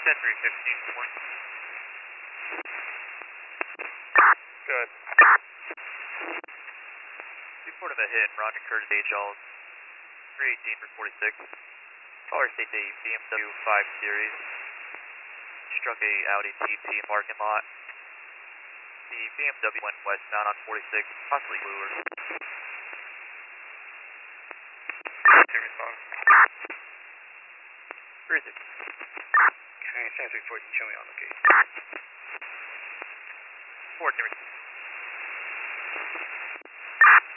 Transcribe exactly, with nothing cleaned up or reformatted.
ten three fifteen, one. Good. Report of a hit in Ron and Curtis H. All three eighteen for forty-six. Caller states a B M W five Series struck a Audi T T parking lot. The B M W went westbound on forty-six, possibly bluer. To respond. Where is it? Okay, stand three four, you can show me on location. Forward to